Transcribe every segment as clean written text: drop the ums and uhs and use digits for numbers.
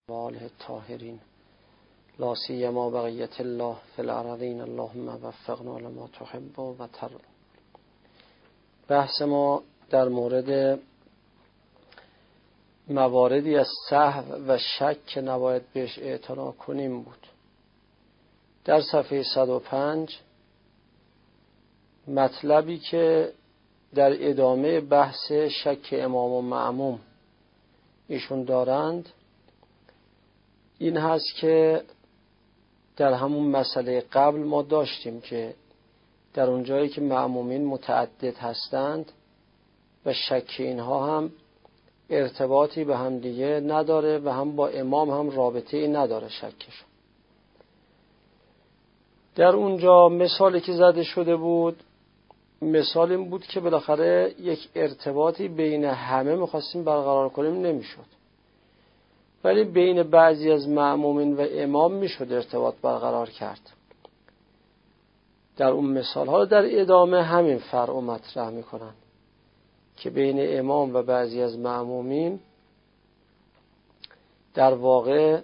و آله الطاهرین لا سیما بقیت الله فی الارضین اللهم وفقنا لما تحب و ترضی. بحث ما در مورد مواردی از سهو و شک که نباید بهش اعتنا کنیم بود. در صفحه 105 مطلبی که در ادامه بحث شک امام و مأموم ایشون دارند این هست که در همون مسئله قبل ما داشتیم که در اون جایی که مأمومین متعدد هستند و شک اینها هم ارتباطی به هم دیگه نداره و هم با امام هم رابطه‌ای نداره شکشون. در اونجا مثالی که زده شده بود مثال این بود که بالاخره یک ارتباطی بین همه می‌خواستیم برقرار کنیم نمیشد، ولی بین بعضی از مأمومین و امام میشد ارتباط برقرار کرد. در اون مثال ها در ادامه همین فرع مطرح میکنن که بین امام و بعضی از مأمومین در واقع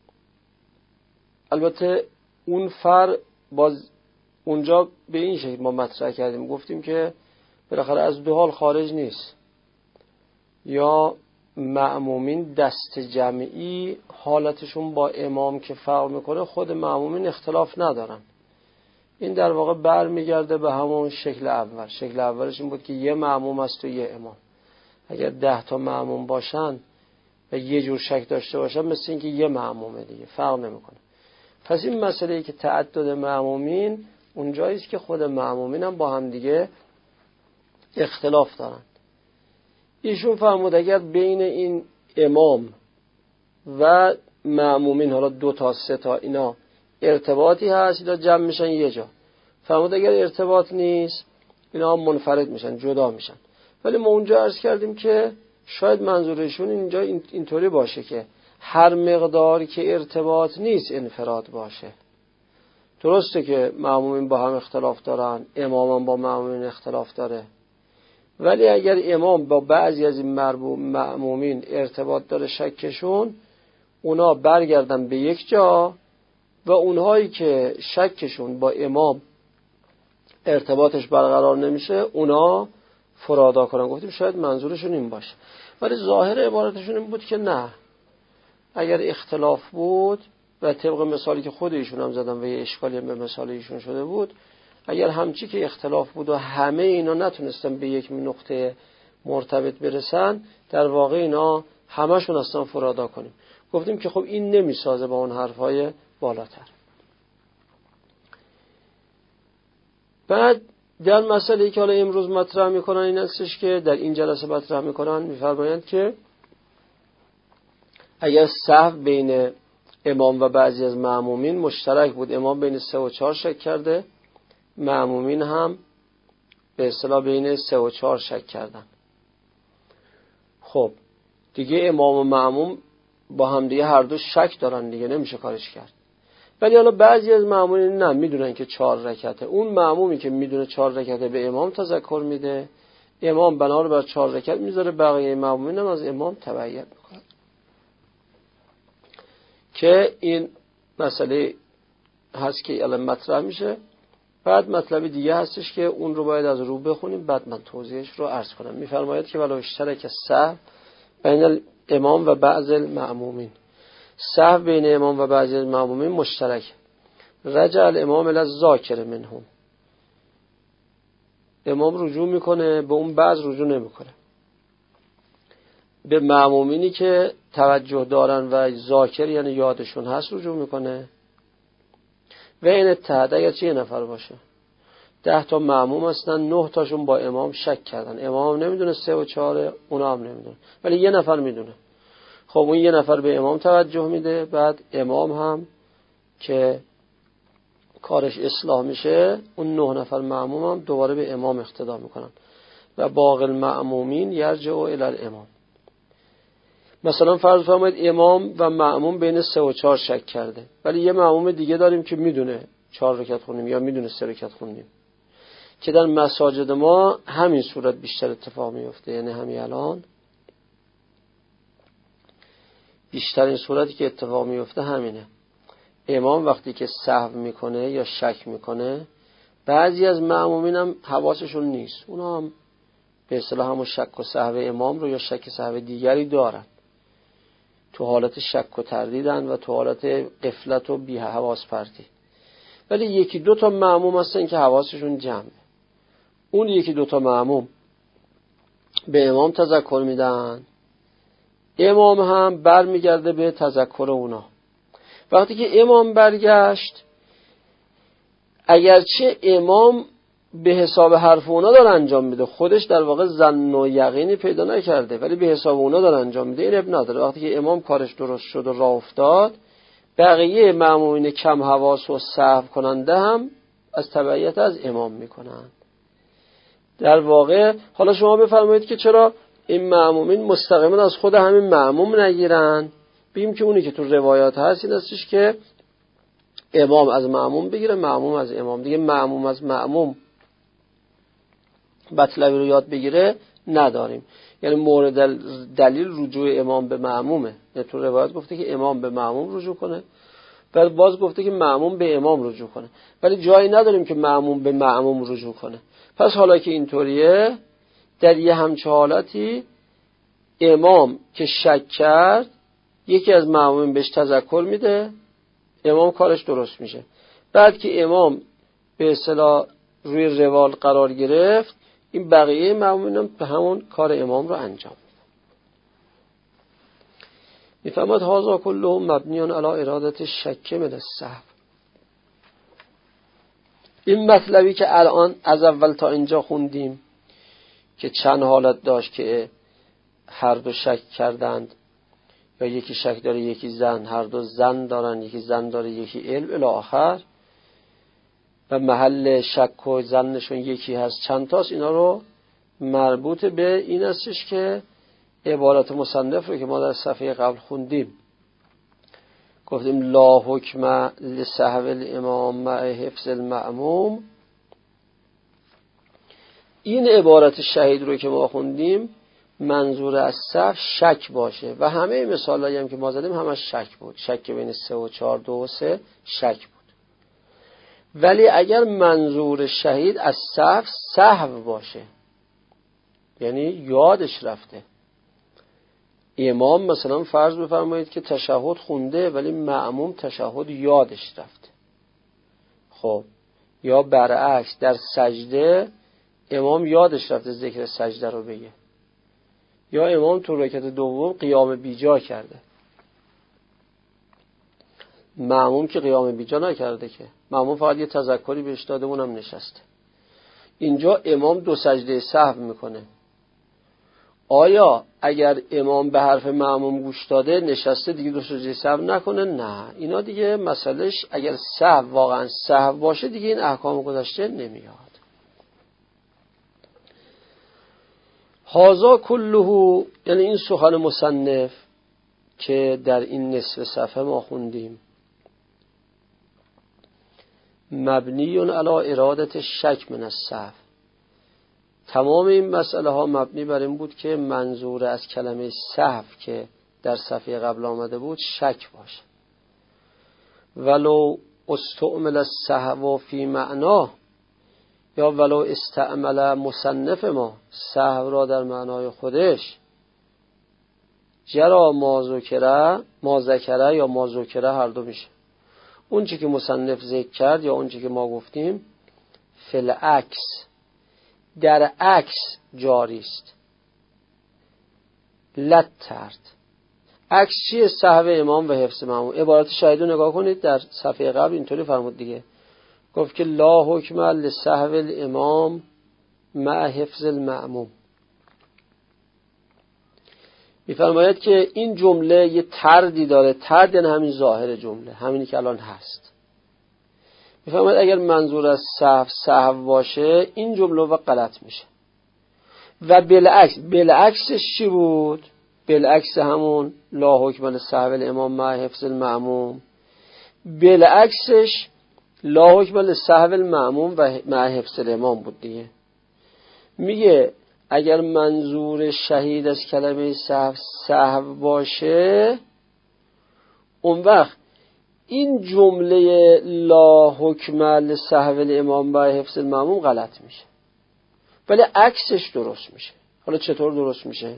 البته اون فرع باز اونجا به این شکل ما مطرح کردیم، گفتیم که بالاخره از دو حال خارج نیست، یا مأمومین دست جمعی حالتشون با امام که فرق میکنه خود مأمومین اختلاف ندارن. این در واقع برمیگرده به همون شکل اول. شکل اولش این بود که یه مأموم است و یه امام. اگر 10 تا مأموم باشن و یه جور شک داشته باشن مثل این که یه مأمومه دیگه، فرق نمیکنه. پس این مسئله که تعدد مأمومین اونجایی است که خود مأمومین هم با هم دیگه اختلاف دارن. ایشون فرمود اگر بین این امام و مأمومین حالا 2 تا 3 تا اینا ارتباطی هست اینا جمع میشن یه جا. فرمود اگر ارتباط نیست اینا منفرد میشن، جدا میشن. ولی ما اونجا عرض کردیم که شاید منظورشون اینجا اینطوری باشه که هر مقداری که ارتباط نیست انفراد باشه. درسته که مأمومین با هم اختلاف دارن، امام هم با مأمومین اختلاف داره، ولی اگر امام با بعضی از این مأمومین ارتباط داره شکشون، اونا برگردن به یک جا و اونهایی که شکشون با امام ارتباطش برقرار نمیشه اونا فرادا کنن. گفتیم شاید منظورشون این باشه، ولی ظاهر عبارتشون این بود که نه، اگر اختلاف بود و طبق مثالی که خود ایشون هم زدن و یه اشکالی هم به مثال ایشون شده بود، اگر همچی که اختلاف بود و همه اینا نتونستن به یک نقطه مرتبط برسن، در واقع اینا همشون اصلا فرادا کنیم. گفتیم که خب این نمیسازه با اون حرفای بالاتر. بعد در مسئله‌ای که حالا امروز مطرح میکنن این هستش که در این جلسه مطرح میکنن، میفرمایند که اگر سهو بین امام و بعضی از مأمومین مشترک بود، امام بین 3 و 4 شک کرده، مأمومین هم به اصطلاح بین 3 و 4 شک کردن، خب دیگه امام و مأموم با هم دیگه هر دو شک دارن دیگه، نمیشه کارش کرد. ولی حالا بعضی از مأمومین نه، میدونن که 4 رکعته. اون مأمومی که میدونه 4 رکعته به امام تذکر میده، امام بنا بر 4 رکعت میذاره، بقیه مأمومین هم از امام تبعیت میکنن. که این مسئله هست که الان مطرح میشه. بعد مطلب دیگه هستش که اون رو باید از رو بخونیم، بعد من توضیحش رو عرض کنم. میفرماید که ولو اشترک السهو بین الامام و بعض المأمومین، سهو بین امام و بعضی از مأمومین مشترک، رجع الامام الی الذاکر منهم، امام رجوع میکنه به اون بعض رجوع نمیکنه، به مأمومینی که توجه دارن و ذاکر یعنی یادشون هست رجوع میکنه. و این اتحاد اگر چه 1 نفر باشه، 10 تا مأموم هستن، 9 تاشون با امام شک کردن، امام نمیدونه 3 و 4، اونا هم نمیدونه، ولی 1 نفر میدونه. خب اون 1 نفر به امام توجه میده، بعد امام هم که کارش اصلاح میشه، اون 9 نفر مأموم هم دوباره به امام اقتدا میکنن و باقی المأمومین یرجعوا الی الامام. مثلا فرض فرمایید امام و مأموم بین 3 و 4 شک کرده، ولی یه مأموم دیگه داریم که میدونه 4 رکعت خونیم یا میدونه 3 رکعت خونیم، که در مساجد ما همین صورت بیشتر اتفاق میفته. یعنی همین الان بیشترین صورتی که اتفاق میفته همینه. امام وقتی که سهو میکنه یا شک میکنه، بعضی از مأمومین هم حواسشون نیست، اونا هم به اصطلاح همون شک و سهو امام رو یا شک سهو دیگری دارن، تو حالت شک و تردیدن و تو حالت غفلت و بی حواس پرتی. ولی یکی دو تا مأموم هستن که حواسشون جمعه. اون یکی دو تا مأموم به امام تذکر میدن، امام هم برمیگرده به تذکر اونا. وقتی که امام برگشت، اگرچه امام به حساب حرف اونا داره انجام میده، خودش در واقع ظن و یقینی پیدا نکرده، ولی به حساب اونا داره انجام میده، این اب نداره. وقتی که امام کارش درست شد و راه افتاد، بقیه مأمومین کم حواس و سهو کننده هم از تبعیت از امام میکنن. در واقع حالا شما بفرمایید که چرا این مأمومین مستقیما از خود همین مأموم نگیرن؟ بگیم که اونی که تو روایات هست این هستش که امام از مأموم بگیره، مأموم از امام. دیگه مأموم از مأموم مطلبی رو یاد بگیره نداریم. یعنی مورد دلیل رجوع امام به مأمومه. یعنی تو روایت گفته که امام به مأموم رجوع کنه، بعد باز گفته که مأموم به امام رجوع کنه، ولی جایی نداریم که مأموم به مأموم رجوع کنه. پس حالا که اینطوریه، در یه همچه حالتی امام که شک کرد، یکی از مأمومین بهش تذکر میده، امام کارش درست میشه. بعد که امام به اصطلاح روی روال قرار گرفت، این بقیه مأمومین هم به همون کار امام رو انجام میدن. میفهمد هذا کله مبنیان علی ارادت الشک من السهو. این مطلبی که الان از اول تا اینجا خوندیم که چند حالت داشت که هر دو شک کردند، یا یکی شک داره یکی زن، هر دو زن دارن، یکی زن داره یکی علم الی آخر، و محل شک و زنشون یکی هست چند تاست، اینا رو مربوط به این هستش که عبارت مصنف رو که ما در صفحه قبل خوندیم، گفتیم لا حکم لسهو الامام مع حفظ المأموم. این عبارت شهید رو که ما خوندیم منظور از سهو شک باشه، و همه مثالایی هم که ما زدیم همش شک بود، شک بین 3 و 4، 2 و 3 شک بود. ولی اگر منظور شهید از سهو باشه، یعنی یادش رفته، امام مثلا فرض بفرمایید که تشهد خونده ولی مأموم تشهد یادش رفته، خب، یا برعکس در سجده امام یادش رفته ذکر سجده رو بگه، یا امام تو رکعت دوم قیام بیجا کرده، مأموم که قیام بیجا نکرده، که مأموم فقط یه تذکری بهش داده اونم نشسته. اینجا امام 2 سجده سهو میکنه. آیا اگر امام به حرف مأموم گوش داده نشسته دیگه 2 سجده سهو نکنه؟ نه، اینا دیگه مسئلهش اگر سهو واقعا سهو باشه دیگه این احکام گذشته نمیاد. هذا کله، یعنی این سخن مصنف که در این نصف صفحه ما خوندیم، مبنیون علی ارادت شک من السهو. تمام این مسئله ها مبنی بر این بود که منظور از کلمه سهو که در صفحه قبل آمده بود شک باشه. ولو استعمل السهو فی معناه، یا ولو استعمل مصنف ما سهو را در معنای خودش، جرا ما ذکره یا ما ذکره هر دو میشه. اون چی که مصنف ذکر کرد یا اون چی که ما گفتیم فل عکس، در عکس جاری است. لترد عکس چیه؟ سهو امام و حفظ مأموم. عبارت شاهد رو نگاه کنید، در صفحه قبل اینطوری فرمود دیگه، گفت که لا حکم لسهو الامام مع حفظ المأموم. میفرماید که این جمله یه طردی داره، طرد یعنی همین ظاهر جمله، همینی که الان هست. میفرماید اگر منظور از سهو باشه این جمله و غلط میشه. و بالعکسش چی بود؟ بالعکس همون لا حکم لسهو الامام مع حفظ المأموم، بالعکسش لا حکم لسهو المأموم و مع حفظ الامام بود دیگه. میگه اگر منظور شهید از کلمه سهو باشه اون وقت این جمله لا حکم لسهو الامام با حفظ المأموم غلط میشه، ولی عکسش درست میشه. حالا چطور درست میشه؟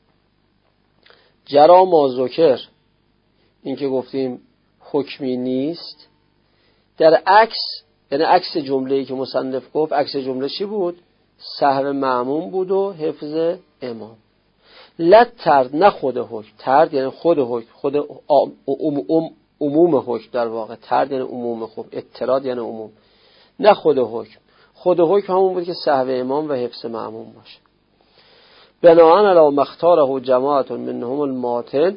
جرا ما ذکر، این که گفتیم حکمی نیست، در عکس، یعنی عکس جمله‌ای که مصنف گفت، عکس جمله چی بود؟ سهو معموم بود و حفظ امام. لت ترد، نه خود حکم. ترد یعنی خود حکم، خود عموم حکم در واقع. ترد یعنی عموم حکم، اطراد یعنی عموم، نه خود حکم. خود حکم همون بود که سهو امام و حفظ معموم باشه. بناءً علی مختاره جماعت منهم الماتن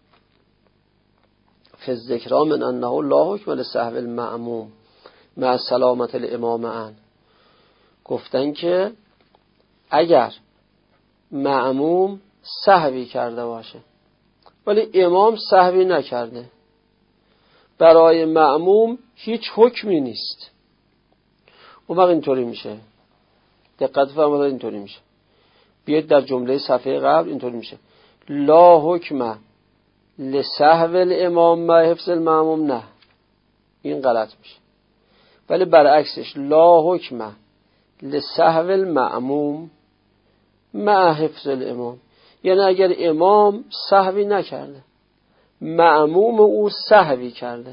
فی الذکر من انه لا حکم لسهو المعموم مع سلامت الامام عن. گفتن که اگر معموم سهوی کرده باشه ولی امام سهوی نکرده، برای معموم هیچ حکمی نیست. اون وقت اینطوری میشه، دقت فرمایید، اینطوری میشه. بیاید در جمله صفحه قبل اینطوری میشه لا حکم لسهو الامام مع حفظ المعموم، نه، این غلط میشه. ولی برعکسش لا حکم لسهو المعموم مع حفظ الامام، یعنی اگر امام سهوی نکرده، معموم او سهوی کرده،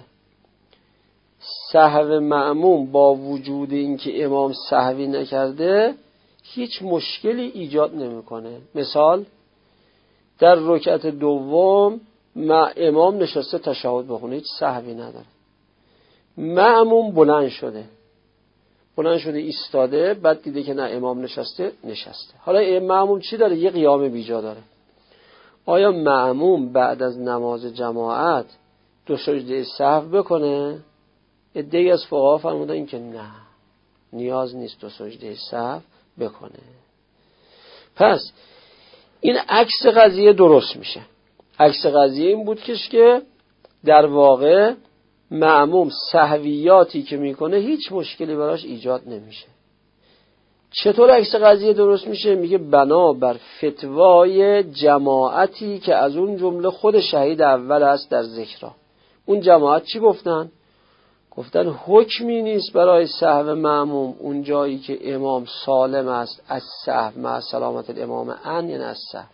سهو معموم با وجود اینکه امام سهوی نکرده هیچ مشکلی ایجاد نمیکنه. مثال در رکعت دوم امام نشسته تشهد بخونه، هیچ سهوی نداره. معموم بلند شده ایستاده، بعد دیده که نه امام نشسته. حالا معموم چی داره؟ یه قیام بیجا داره. آیا معموم بعد از نماز جماعت 2 سجده سهو بکنه؟ عده‌ای از فقها فرمودن که نه، نیاز نیست 2 سجده سهو بکنه. پس این عکس قضیه درست میشه. عکس قضیه این بود که در واقع معموم سهویاتی که میکنه هیچ مشکلی براش ایجاد نمیشه. چطور عکس قضیه درست میشه؟ میگه بنا بر فتوای جماعتی که از اون جمله خود شهید اول است در ذکرها. اون جماعت چی گفتن؟ گفتن حکمی نیست برای سهو معموم اون جایی که امام سالم است از سهو مع سلامت الامام عن، یعنی از سهو.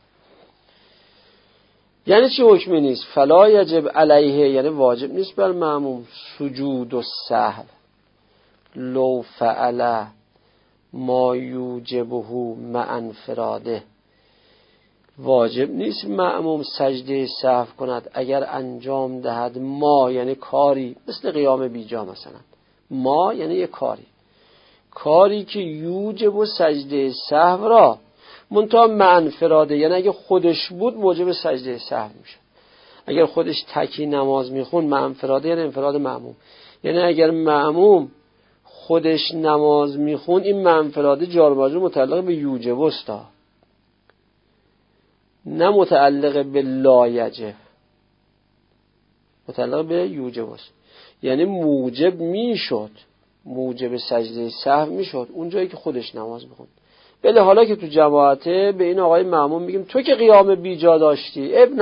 یعنی چی حکمی نیست؟ فلا یجب علیه، یعنی واجب نیست بر معموم سجود و سهو لو فعل ما یوجبه مع انفراده. واجب نیست معموم سجده سهو کند اگر انجام دهد ما، یعنی کاری مثل قیام بیجا مثلا. ما یعنی یه کاری که یوجب و سجده سهو را، منتها مع انفراده، یعنی اگه خودش بود موجب سجده سهو میشه. اگر خودش تکی نماز میخون مع انفراده یعنی انفراد معموم، یعنی اگر معموم خودش نماز میخون این مع انفراده جار و مجرور متعلق به یوجب است، نه متعلق به لا یجب، متعلق به یوجب است. یعنی موجب میشد، موجب سجده سهو میشد اون جایی که خودش نماز میخوند. بله حالا که تو جماعته به این آقای معموم میگیم تو که قیام بیجا داشتی، اب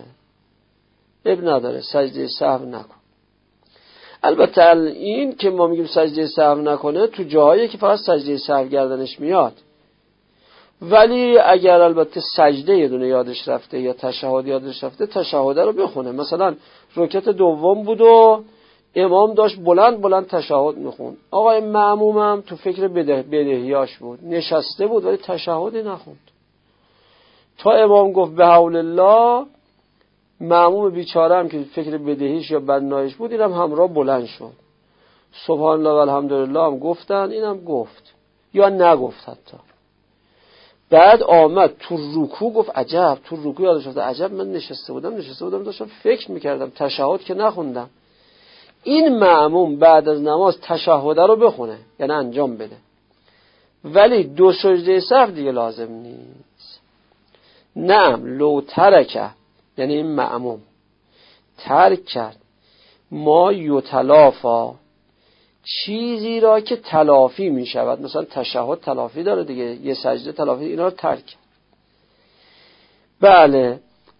نداره سجده سهو نکن. البته این که ما میگیم سجده سهو نکنه تو جاهایی که فقط سجده سهو گردنش میاد، ولی اگر البته سجده یه دونه یادش رفته یا تشهد یادش رفته، تشهد رو بخونه. مثلا رکعت دوم بود و امام داشت بلند تشهد میخوند، آقای معمومم تو فکر بدهیاش بود، نشسته بود ولی تشهدی نخوند. تا امام گفت به حول الله، معموم بیچاره هم که فکر بدهیش یا بنایش بود اینم همراه بلند شد، سبحان الله و الحمدلله هم گفتن، اینم گفت یا نگفت حتی. بعد آمد تو رکوع گفت عجب، تو رکوع یادش افتاد عجب من نشسته بودم داشتم فکر میکردم، تشهد که نخوندم. این معموم بعد از نماز تشهد رو بخونه، یعنی انجام بده، ولی 2 سجده سهو دیگه لازم نیست. نعم لو ترکه، یعنی این معموم ترک کرد ما یتلافا، چیزی را که تلافی می شود، مثلا تشهد تلافی داره دیگه، یه سجده تلافی، اینا رو ترک. بله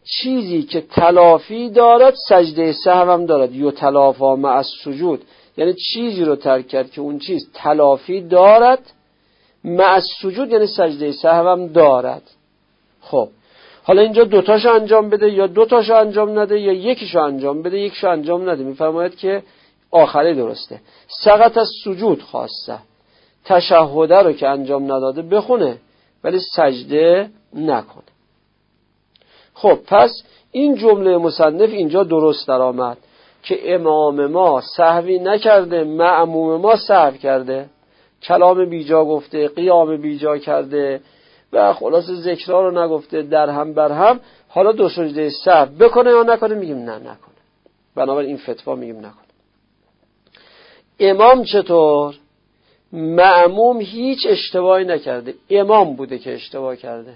چیزی که تلافی دارد سجده سهو هم دارد. یتلافی مع السجود، یعنی چیزی رو ترک کرد که اون چیز تلافی دارد، مع السجود یعنی سجده سهو هم دارد. خب حالا اینجا دوتاشو انجام بده یا دوتاشو انجام نده یا یکیشو انجام بده یکیشو انجام نده، میفرماید که آخری درسته. سقط از سجود خواسته، تشهده رو که انجام نداده بخونه ولی سجده نکنه. خب پس این جمله مصنف اینجا درست در آمد که امام ما سهوی نکرده، مأموم ما سهو کرده، کلام بیجا گفته، قیام بیجا کرده و خلاص ذکرها رو نگفته، در هم بر هم. حالا دو سجده سهو بکنه یا نکنه؟ میگیم نه نکنه. بنابراین این فتوا میگیم نکنه. امام چطور؟ مأموم هیچ اشتباهی نکرده، امام بوده که اشتباه کرده.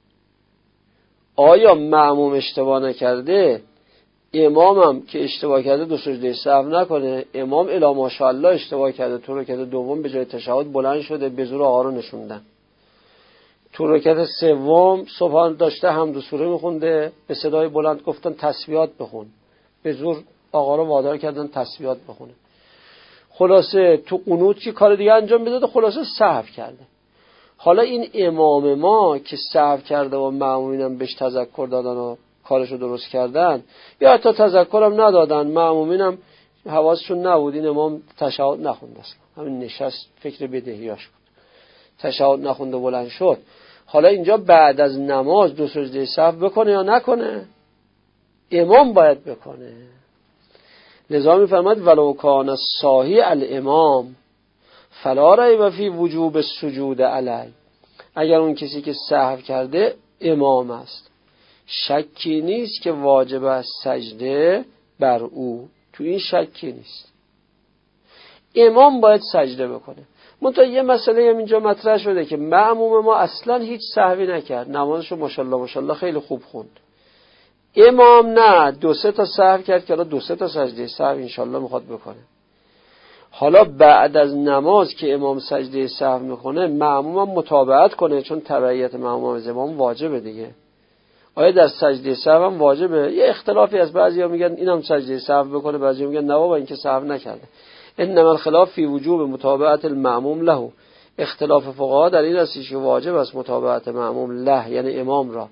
آیا مأموم اشتباه نکرده امامم که اشتباه کرده دو سجده سهو نکنه؟ امام الا ماشاءالله اشتباه کرده، تو رکعت دوم به جای تشهد بلند شده، به زور آقا رو نشوندن. تو رکعت سوم سبحان داشته حمد و سوره میخونده، به صدای بلند گفتن تسبیحات بخون، به زور آقا رو وادار کردن تسبیحات بخونه. خلاصه تو قنوت چی کار دیگه انجام میداد، خلاصه سهو کرده. حالا این امام ما که سهو کرده و مأمومینم بهش تذکر دادن و کارشو درست کردن، یا حتی تذکرم ندادن، مأمومینم حواسشون نبود، این امام تشهد نخونده است، همین نشست فکر بدهیاش بود، تشهد نخونده بلند شد. حالا اینجا بعد از نماز دو سجده سهو بکنه یا نکنه؟ امام باید بکنه. لذا می‌فرماید ولو کان الصاحی الامام فلا ریب فی وجوب السجود علی. اگر اون کسی که سهو کرده امام است، شکی نیست که واجب است سجده بر او، تو این شکی نیست، امام باید سجده بکنه. منتها یه مسئله هم اینجا مطرح شده که مأموم ما اصلا هیچ سهوی نکرد، نمازشو ماشاءالله ماشاءالله خیلی خوب خوند. امام نه، دو سه تا سهو کرد که حالا دو سه تا سجده سهو انشالله میخواد بکنه. حالا بعد از نماز که امام سجده سهو میکنه مأموم هم متابعت کنه، چون تبعیت مأموم از امام واجبه دیگه. آیا در سجده سهو هم واجبه؟ یه اختلافی از بعضیا میگن اینم سجده سهو بکنه، بعضیا میگن نه بابا این که سهو نکرده. انما الخلاف فی وجوب متابعت المأموم له. اختلاف فقها در این است که واجب است متابعت مأموم له، یعنی امام را.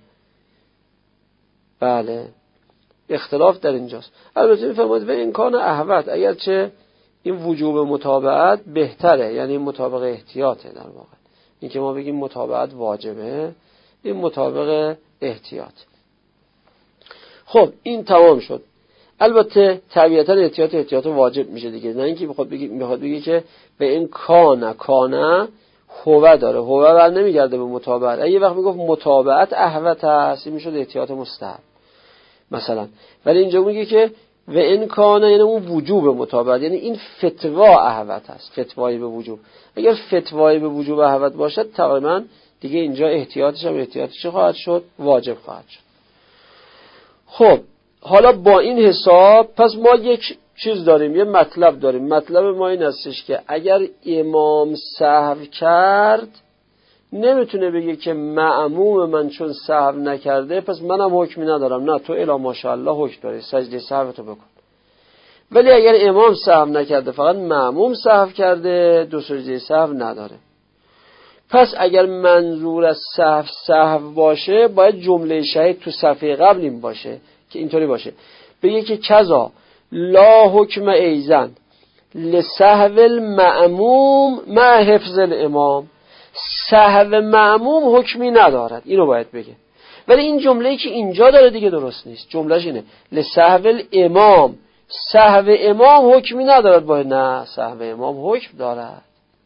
بله اختلاف در اینجاست. البته میفرماید و امکان احوط، اگرچه این وجوب متابعت بهتره، یعنی مطابق احتیاطه. در واقع این که ما بگیم متابعت واجبه، این مطابق احتیاط. خب این تمام شد. البته طبیعتا احتیاط واجب میشه دیگه، نه اینکه بخواد بگی که به این کانه هو داره، هو بر نمیگرده به متابعت. اگه یه وقت میگفت متابعت احوط هست این میشد احتیاط مستحب مثلا، ولی اینجا میگه که و این کانه یعنی اون وجوب متابعت، یعنی این فتوا احوط هست، فتوایی به وجوب. اگر فتوایی به وجوب احوط باشد تقریبا دیگه اینجا احتیاطش خواهد شد، واجب خواهد شد. خب حالا با این حساب پس ما یک چیز داریم، یه مطلب داریم. مطلب ما این هستش که اگر امام سهو کرد نمیتونه بگه که مأموم من چون سهو نکرده پس منم حکمی ندارم. نه، تو الا ماشاءالله حکم داری، سجده سهو تو بکن. ولی اگر امام سهو نکرده فقط مأموم سهو کرده، دو سجده سهو نداره. پس اگر منظور از سهو باشه باید جمله شهید تو صفحه قبل این باشه که اینطوری باشه، بگه که کذا لا حکم ایزن لسهو المأموم مع حفظ الامام. سهو مأموم حکمی ندارد، اینو باید بگه. ولی این جمله‌ای که اینجا داره دیگه درست نیست. جملهش اینه لسهو الامام، سهو امام حکمی ندارد. باید نه، سهو امام حکم دارد.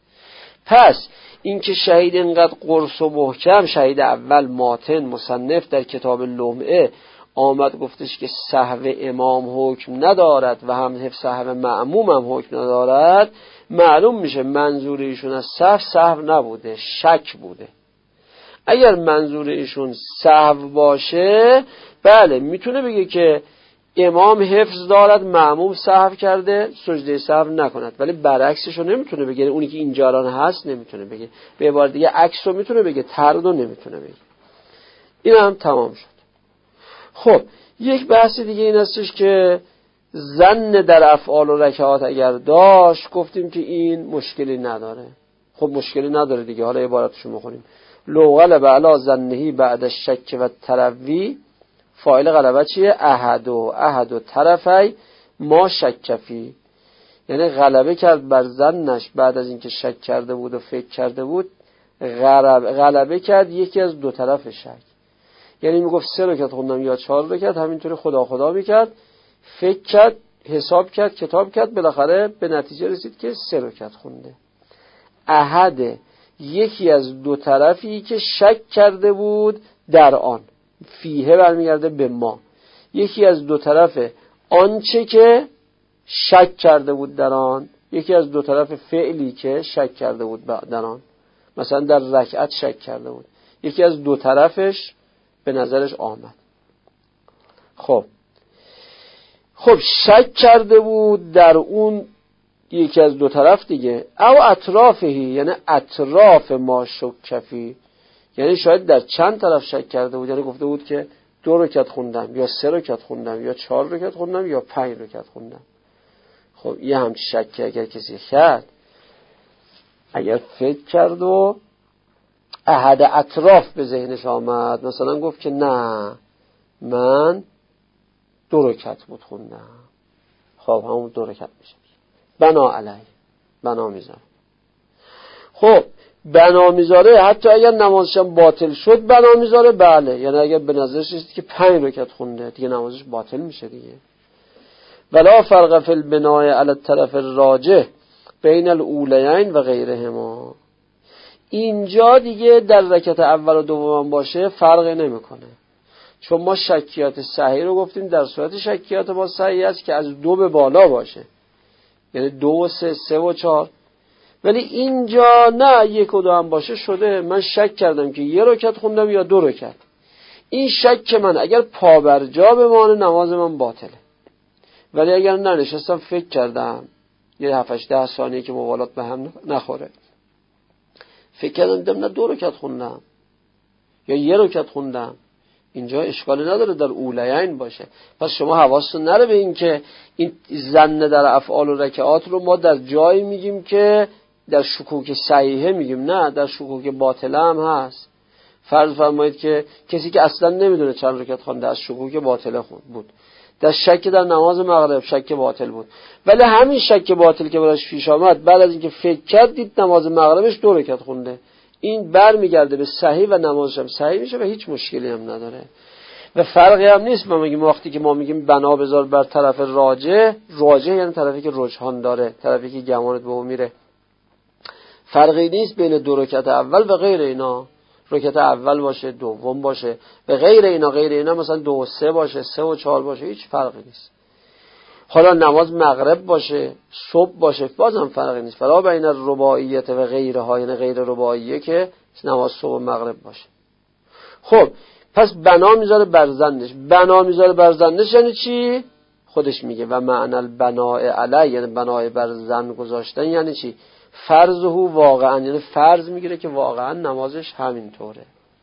پس این که شهید اینقدر قرص و محکم، شهید اول ماتن مصنف در کتاب لمعه آمد گفتش که سهو امام حکم ندارد و هم سهو مأموم هم حکم ندارد، معلوم میشه منظور ایشون از سهو نبوده، شک بوده. اگر منظور ایشون سهو باشه بله میتونه بگه که امام حفظ دارد، مأموم سهو کرده، سجده سهو نکند. ولی برعکسش رو نمیتونه بگه، اونی که اینجا الان هست نمیتونه بگه. به عبارت دیگه عکس رو میتونه بگه، طرد رو نمیتونه بگه. این هم تمام شد. خب یک بحث دیگه این هستش که ظن در افعال و رکعات اگر داشت، گفتیم که این مشکلی نداره. خب مشکلی نداره دیگه. حالا عبارتشو میخونیم. لو غلب علی ظنه بعد الشک و التروی، فاعل غلبه چیه؟ احد طرفی ما شک فی، یعنی غلبه کرد بر ظنش بعد از اینکه شک کرده بود و فکر کرده بود، غلبه کرد یکی از دو طرف شک. یعنی میگفت 3 رکعت خوندم یا 4 رکعت، همینطوری خدا میکرد، فکر کرد، حساب کرد، کتاب کرد، بالاخره به نتیجه رسید که 3 رکعت خونده. احد یکی از دو طرفی که شک کرده بود در آن، فیه برمیگرده به ما، یکی از دو طرف آنچه که شک کرده بود در آن، یکی از دو طرف فعلی که شک کرده بود در آن. مثلا در رکعت شک کرده بود، یکی از دو طرفش به نظرش آمد. خب شک کرده بود در اون یکی از دو طرف دیگه. او اطرافهی، یعنی اطراف ما شک فی، یعنی شاید در چند طرف شک کرده بود. یعنی گفته بود که 2 رکعت خوندم یا 3 رکعت خوندم یا 4 رکعت خوندم یا 5 رکعت خوندم. خب یه همچین شک اگر کسی کرد، اگر فکر کرد و احد اطراف به ذهنش آمد، مثلا گفت که نه من 2 رکعت بود خوندم، خب همون 2 رکعت میشه، بنا علی، بنا میذاره. خب بنا میذاره، حتی اگر نمازشم باطل شد بنا میذاره، بله، یعنی اگر به نظرش رسید که 5 رکعت خونده دیگه نمازش باطل میشه دیگه. ولا فرق فی البناء علی الطرف الراجح بین الاولیین و غیرهما. اینجا دیگه در رکعت اول و دوم باشه فرقی نمیکنه، چون ما شکیات صحیح رو گفتیم در صورت شکیات ما صحیح است که از 2 به بالا باشه، یعنی 2 و 3 3 و 4. ولی اینجا نه 1 و 2 هم باشه شده من شک کردم که 1 رکعت خوندم یا 2 رکعت. این شک من اگر پابرجا بمانه نماز من باطله. ولی اگر ننشستم فکر کردم یه 7-10 ثانیه که موالات به هم نخوره، فکر کردم دیدم نه 2 رکعت خوندم یا 1 رکعت خوندم، اینجا اشکالی نداره در اولیین باشه. پس شما حواستون نره به این که این ظن در افعال و رکعات رو ما در جایی میگیم که در شکوک صحیحه میگیم، نه در شکوک باطله هم هست. فرض فرمایید که کسی که اصلا نمیدونه چند رکعت خوانده از شکوک باطله بود، در شک در نماز مغرب شک باطل بود، ولی همین شک باطل که براش پیش آمد بعد از اینکه فکر کرد دید نماز مغربش 2 رکعت خونده، این برمیگرده به صحیح و نمازش هم صحیح میشه و هیچ مشکلی هم نداره و فرقی هم نیست. ما میگیم وقتی که ما میگیم بنا بذار بر طرف راجح یعنی طرفی که رجحان داره، طرفی که گمانت به اون میره. فرقی نیست بین 2 رکعت اول و غیر اینا، رکعت اول باشه، دوم باشه، به غیر اینا مثلا 2 و 3 باشه، 3 و 4 باشه، هیچ فرقی نیست. حالا نماز مغرب باشه، صبح باشه، بازم فرقی نیست. فرا بین الرباعیت و غیرها، یعنی غیر رباعیه که نماز صبح و مغرب باشه. خب پس بنا میذاره بر ظنش. بنا میذاره بر ظنش یعنی چی؟ خودش میگه و معنی البناء علی، یعنی بنای بر ظن گذاشتن یعنی چی؟ فرضه واقعا، یعنی فرض میگیره که واقعا نمازش همینطوره،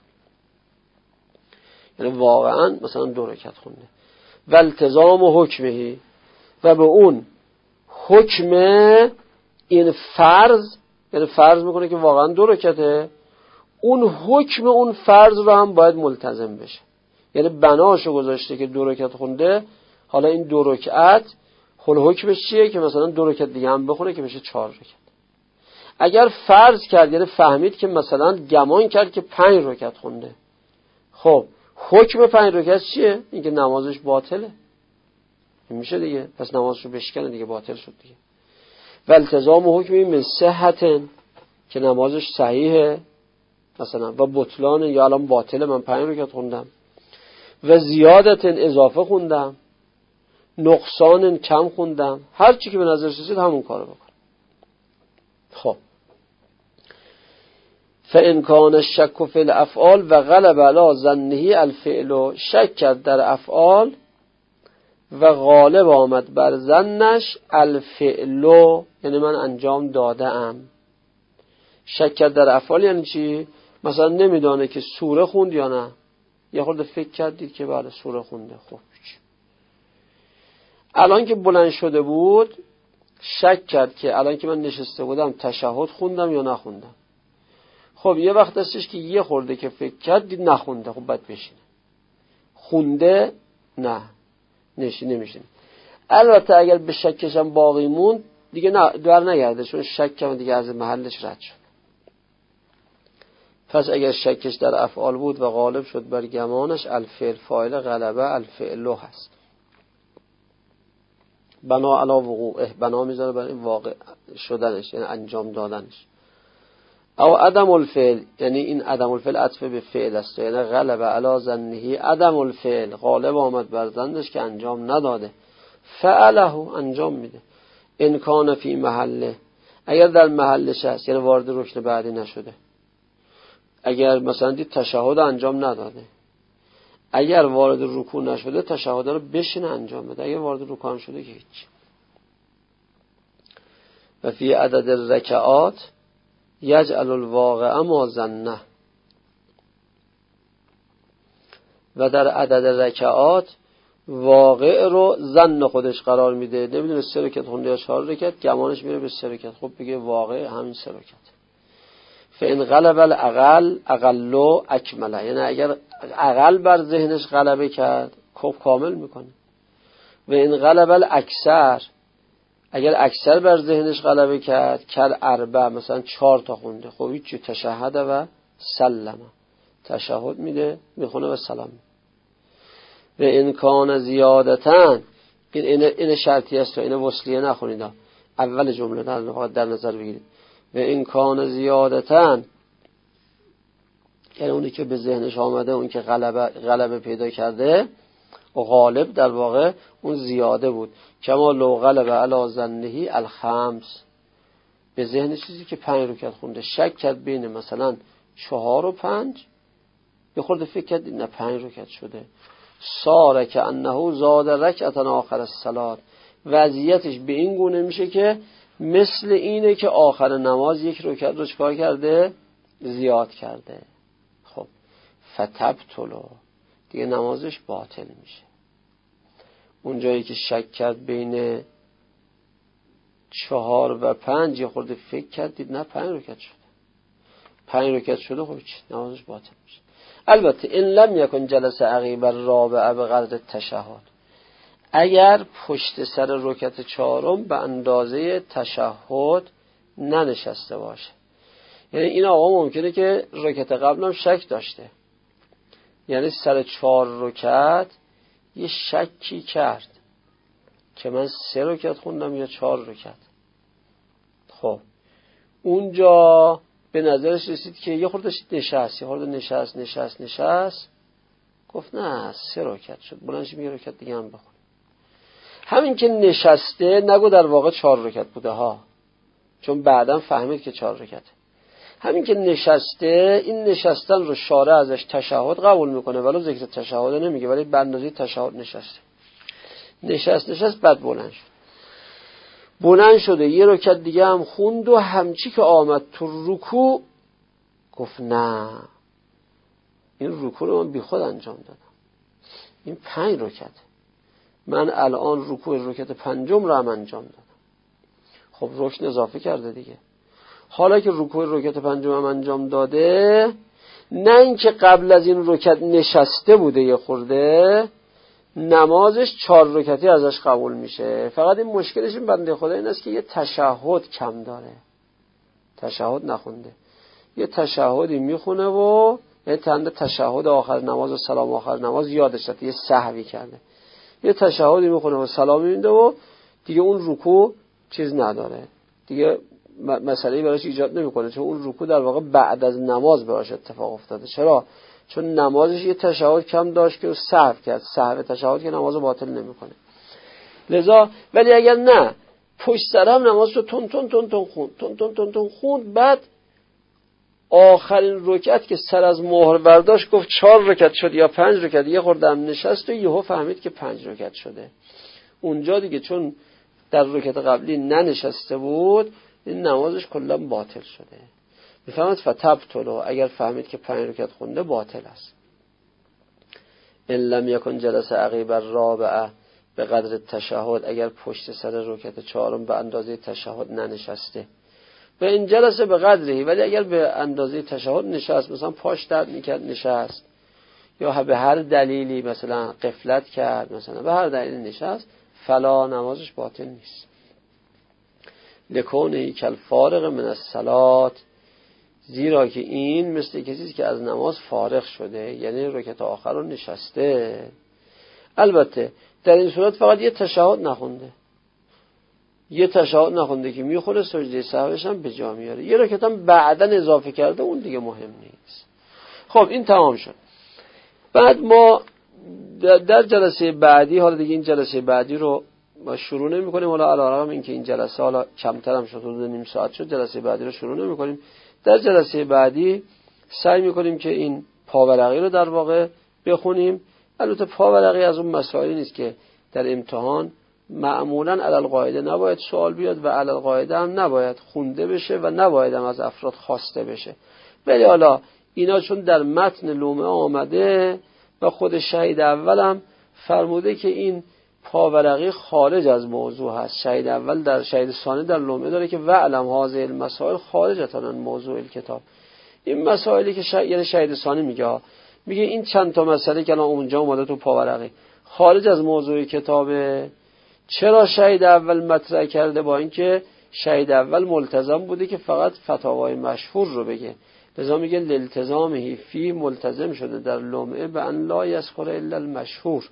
یعنی واقعا مثلا 2 رکعت خونده. و التزام و حکمهی، و به اون حکم این فرض، یعنی فرض میکنه که واقعا 2 رکعته، اون حکم اون فرض رو هم باید ملتزم بشه. یعنی بناشو گذاشته که 2 رکعت خونده، حالا این 2 رکعت حکمش چیه؟ که مثلا 2 رکعت دیگه هم بخونه که بشه 4 رکعت. اگر فرض کرد، یعنی فهمید که مثلا گمان کرد که 5 رکعت خونده، خب حکم 5 رکعت چیه؟ اینکه نمازش باطله، این میشه دیگه، پس نمازشو بشکنه دیگه، باطل شد دیگه. و التزام حکمی من صحتن، که نمازش صحیحه مثلا، و بطلان یا الان باطله، من 5 رکعت خوندم، و زیادتن اضافه خوندم، نقصان کم خوندم، هر چی که به نظر رسید همون کارو بکن. خب فإن کان الشک فی الافعال و غلب علی ظنه الفعل، شک کرد در افعال و غالب آمد بر ظنش الفعل، یعنی من انجام داده ام. شک کرد در افعال یعنی چی؟ مثلا نمیدانه که سوره خوند یا نه، یه خورده فکر کردید که بله سوره خونده. خب الان که بلند شده بود شک کرد که الان که من نشسته بودم تشهد خوندم یا نخوندم. خب یه وقت هستش که یه خورده که فکر کرد دید نخونده. خب باید بشینه. خونده نه نمیشینه. البته اگر به شکش هم باقی موند دیگه نه در نگرده، چون شک هم دیگه از محلش رد شد. پس اگر شکش در افعال بود و غالب شد بر گمانش، الفعل فاعل غلبه الفعل هست. بنا علی وقوعه، بنا میذاره برای واقع شدنش، یعنی انجام دادنش. او عدم الفعل، یعنی این عدم الفعل عطف به فعل است، یعنی غلبه علی ظنه عدم الفعل، غالب آمد بر ظنش که انجام نداده. فعله، انجام میده. ان کان فی محله، اگر در محلش هست یعنی وارد رکن بعدی نشده. اگر مثلا دید تشهد انجام نداده، اگر وارد رکوع نشده تشهد رو بشینه انجام بده. اگر وارد رکوع شده که هیچ. و فی عدد الرکعات یجعل الواقع ما ظنه، و در عدد رکعات واقع رو ظن خودش قرار میده. نمیدونه 3 رکعت خونده یا 4 رکعت، گمانش میره به 3 رکعت. خب بگه واقع همین 3 رکعت. فإن غلب الاقل اقلو اکمله، یعنی اگر اقل بر ذهنش غلبه کرد خب کامل میکنه. و این غلب الاکثر، اگر اکثر بر ذهنش غلبه کرد کل اربع، مثلا 4 تا خونده، خب هیچی، تشهد و سلم، تشهد میده میخونه و سلام. و این کان زیادتن، این شرطی است و این وصلیه نخونید، اول جمله در نظر بگیرید. و این کان زیادتن، یعنی اونی که به ذهنش آمده، اون که غلبه پیدا کرده و غالب در واقع اون زیاده بود. کما لو غلب علی ظنه الخمس، به ذهن چیزی که 5 رکعت خونده شک کرد بین مثلا 4 و 5، یه خورده فکر کرد نه 5 رکعت شده. ساره که انه زاد رکعتن آخر الصلاه، وضعیتش به این گونه میشه که مثل اینه که آخر نماز 1 رکعت رو چکار کرده؟ زیاد کرده. خب فتبطلو، دیگه نمازش باطل میشه. اون جایی که شک کرد بین 4 و 5 یه خورده فکر کرد دید نه 5 رکعت شده، 5 رکعت شده، خب چی؟ نمازش باطل میشه. البته این لم یکن جلس عقیب الرابعه بقدر تشهد، اگر پشت سر رکعت 4 به اندازه تشهد ننشسته باشه. یعنی این آقا ممکنه که رکعت قبلم شک داشته، یعنی سر 4 رکعت یه شکی کرد که من 3 رکعت خوندم یا 4 رکعت. خب اونجا به نظرش رسید که یه خورده نشست، یه خورده نشست، گفت نه 3 رکعت شد، بلندش یه رکعت دیگه هم بخون. همین که نشسته، نگو در واقع 4 رکعت بوده ها، چون بعدم فهمید که 4 رکعت. همین که نشسته، این نشستن رو شارع ازش تشهد قبول میکنه، ولو ذکر تشهد نمیگه، ولی به اندازه تشهد نشسته. نشست بعد بلند شده 1 رکعت دیگه هم خوند و همچی که آمد تو رکوع گفت نه این رکوع رو من بی خود انجام دادم، این 5 رکعت، من الان رکوع رکعت 5 رو هم انجام دادم. خب رکن اضافه کرده دیگه. حالا که رکوع رکعت 5 هم انجام داده، نه اینکه قبل از این رکعت نشسته بوده یه خورده، نمازش 4 رکعتی ازش قبول میشه. فقط این مشکلش این بنده خدا این است که یه تشهد کم داره، تشهد نخونده، یه تشهدی میخونه و یه تشهد آخر نماز و سلام آخر نماز یادش رفته، یه سهوی کرده، یه تشهدی میخونه و سلامی میده و دیگه اون رکوع چیز نداره، دیگه مسئله براش ایجاد نمیکنه، چون اون رکوع در واقع بعد از نماز براش اتفاق افتاده. چرا؟ چون نمازش یه تشهد کم داشت که سهو کرد، سهو تشهد که نمازو باطل نمیکنه. لذا ولی اگر نه پشت سر هم نمازشو تون خوند، بعد آخرین رکعت که سر از مهر برداشت گفت 4 رکعت شد یا 5 رکعت، یه خورده هم نشست و یهو فهمید که 5 رکعت شده. اونجا دیگه چون در رکعت قبلی ننشسته بود، این نمازش کلا باطل شده. میفهمد فتبطلو، اگر فهمید که 5 رکعت خونده باطل است. ان لم یکن جلسه عقیب الرابعه به قدر تشهد، اگر پشت سر رکعت چهارم به اندازه تشهد ننشسته. به این جلسه به قدری، ولی اگر به اندازه تشهد نشست، مثلا پاش درد میکرد نشست، یا به هر دلیلی مثلا غفلت کرد، مثلا به هر دلیلی نشست، فلا نمازش باطل نیست. لکونه کل فارغ من الصلات، زیرا که این مثل کسی که از نماز فارغ شده، یعنی رکعت آخر رو نشسته. البته در این صورت فقط یه تشهد نخونده که میخوره سجده سهوش هم به جا میاره، یه رکعت هم بعداً اضافه کرده، اون دیگه مهم نیست. خب این تمام شد. بعد ما در جلسه بعدی، حالا دیگه این جلسه بعدی رو ما شروع نمی کنیم، حالا علیرغم اینکه این جلسه حالا کمتر هم شد، حدود نیم ساعت شد، جلسه بعدی رو شروع نمی کنیم. در جلسه بعدی سعی می کنیم که این پاورقی رو در واقع بخونیم. البته پاورقی از اون مسائلی نیست که در امتحان معمولاً علی القاعده نباید سوال بیاد و علی القاعده هم نباید خونده بشه و نباید هم از افراد خواسته بشه. ولی حالا اینا چون در متن لومه آمده و خود شهید اولم فرموده که این پاورقی خارج از موضوع هست. شهید اول در شهید ثانی در لومه داره که وعلم هذه المسائل خارجة عن موضوع الکتاب. این مسائلی که یعنی شهید ثانی میگه این چند تا مسئله که الان اونجا اومده تو پاورقی خارج از موضوع کتابه. چرا شهید اول مطرح کرده؟ با اینکه شهید اول ملتزم بوده که فقط فتاوای مشهور رو بگه، لذا میگه لالتزامه فی، ملتزم شده در لومعه به ان لا یذکر الا المشهور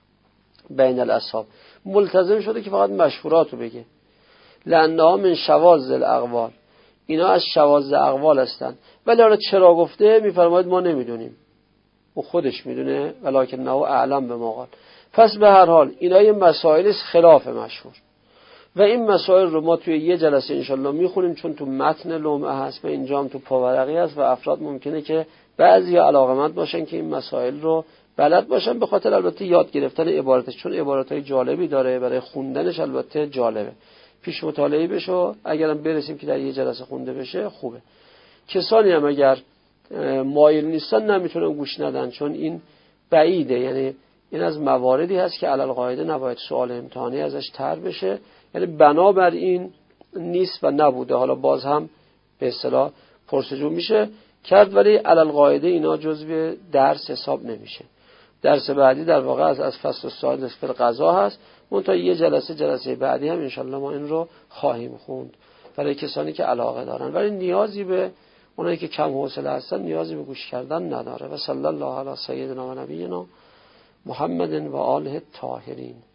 بین الاصحاب، ملتزم شده که فقط مشهورات رو بگه. لانها من شواذ الاقوال، اینا از شواذ اقوال هستن. ولی حالا چرا گفته میفرماید ما نمیدونیم، او خودش میدونه، ولکنه اعلم به ما قال. پس به هر حال اینا یه مسائل خلاف مشهور و این مسائل رو ما توی یه جلسه انشالله میخونیم، چون تو متن لومعه هست و اینجا هم تو پاورقی هست و افراد ممکنه که بعضی علاقمند باشن که این مسائل رو بلد باشن، به خاطر البته یاد گرفتن عبارتش، چون عبارتهای جالبی داره، برای خوندنش البته جالبه، پیش مطالعه بشه. اگرم برسیم که در یه جلسه خونده بشه خوبه. کسانی هم اگر مایل نیستن نمیتونن گوش ندن، چون این بعیده، یعنی این از مواردی هست که علی القاعده نباید سوال امتحانی ازش طرح بشه، یعنی بنابر این نیست و نبوده. حالا باز هم به اصطلاح پرسجو میشه کرد، ولی علی القاعده اینا جزو درس حساب نمیشه. درس بعدی در واقع از فصل السادس فی القضا هست، منتها یه جلسه بعدی هم انشالله ما این رو خواهیم خوند برای کسانی که علاقه دارن، ولی نیازی به اونایی که کم حوصله هستن نیازی به گوش کردن نداره. و صلی الله علی سیدنا و نبینا محمد و آله الطاهرین.